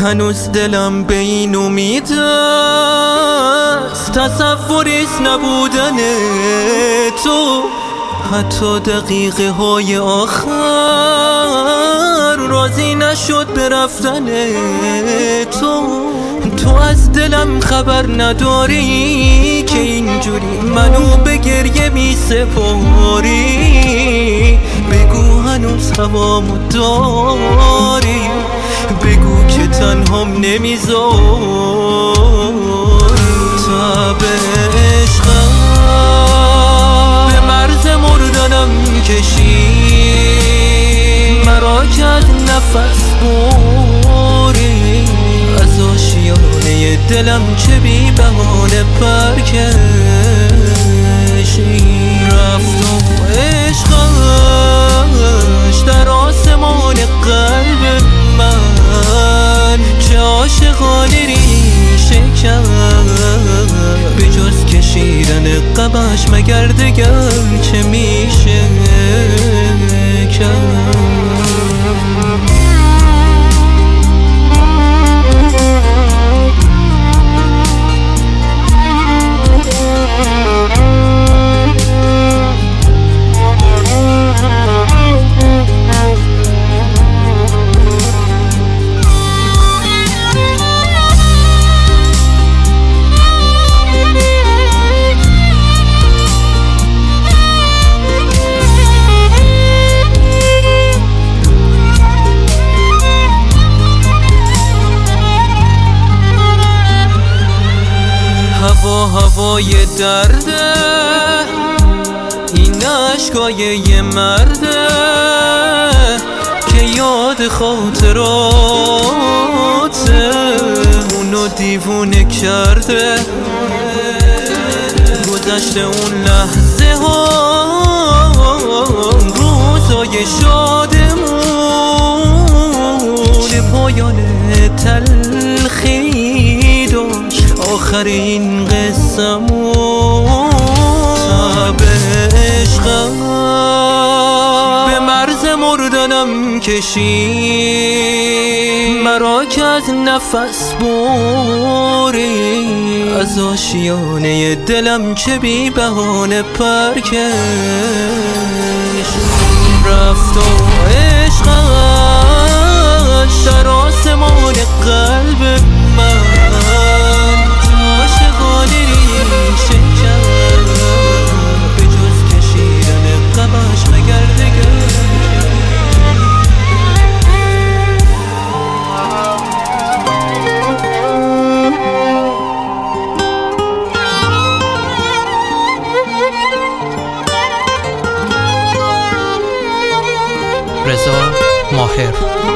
هنوز دلم به این امید است، تصوریست نبودن تو. حتی دقیقه های آخر راضی نشد به رفتن تو. تو از دلم خبر نداری که اینجوری منو به گریه می سپاری. بگو هنوز هوامو داری، بگو که تنهام نمیذاری. تب عشقم به مرز مردنم کشید، مرا کرد نفس بری. از آشیانه دلم چه بی بهانه پر کشید. رفت و عشقش در آسمان قلب من چه عاشقانه ریشه کرد. به جز کشیدن غمش مگر دگر چه میشه کرد. هوای درده این عشقای یه مرده که یاد خاطراته اونو دیوونه کرده. گذشته اون لحظه ها روزای شادمون، پایان تلخی داشت آخر این قصه‌مون. تب عشقم به مرز مردنم کشید، مرا که از نفس بری. از آشیانه دلم چه بی بهانه پر کشید. رفت و عشقش در آسمان قلب من رضا ماهر.